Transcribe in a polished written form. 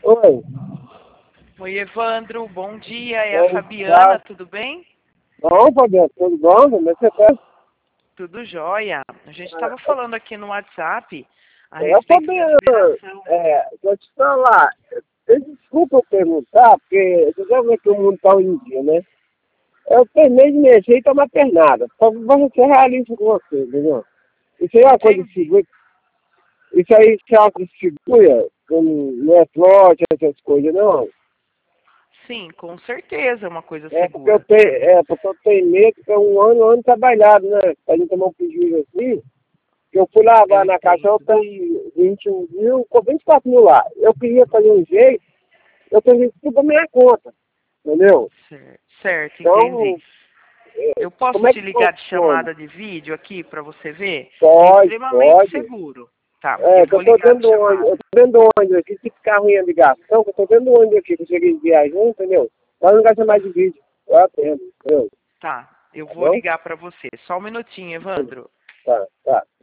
Oi. Oi, Evandro, bom dia. É Bom a Fabiana, dia. tudo bem? Bom, Fabiano, tudo bom? Como é que você tá? Tudo jóia. A gente estava falando aqui no WhatsApp a Eu, respeito da Fabiano, liberação. vou te falar. Desculpa eu perguntar, porque você já vê que o mundo tá hoje em dia, né? Eu terminei de mexer e tomar pernada. Só vou ser realista com você, entendeu? Isso aí é uma coisa Entendi. segura. Isso aí é uma coisa segura, não é trote, essas coisas, não. Sim, com certeza é uma coisa É porque segura. porque eu tenho medo, que é um ano trabalhado, né? Pra gente tomar um prejuízo assim. Eu fui Eu lavar na caixa, eu entendo. tenho 21 mil, com 24 mil lá. Eu queria fazer um jeito, eu tenho tudo pra minha conta, entendeu? Certo, entendi. Então, Eu posso como é te que ligar de funciona? chamada de vídeo aqui para você ver? É Pode, extremamente pode. seguro. Tá, É, eu que vou eu tô ligar dentro de do ônibus, eu chamada. tô dentro do ônibus aqui, esse carro em ligação, que eu tô dentro do ônibus aqui, que eu cheguei viajando, entendeu? Pra não gastar mais de vídeo. Eu atendo, entendeu? Tá, eu Tá vou bom? ligar para você. Só um minutinho, Evandro. Tá, tá.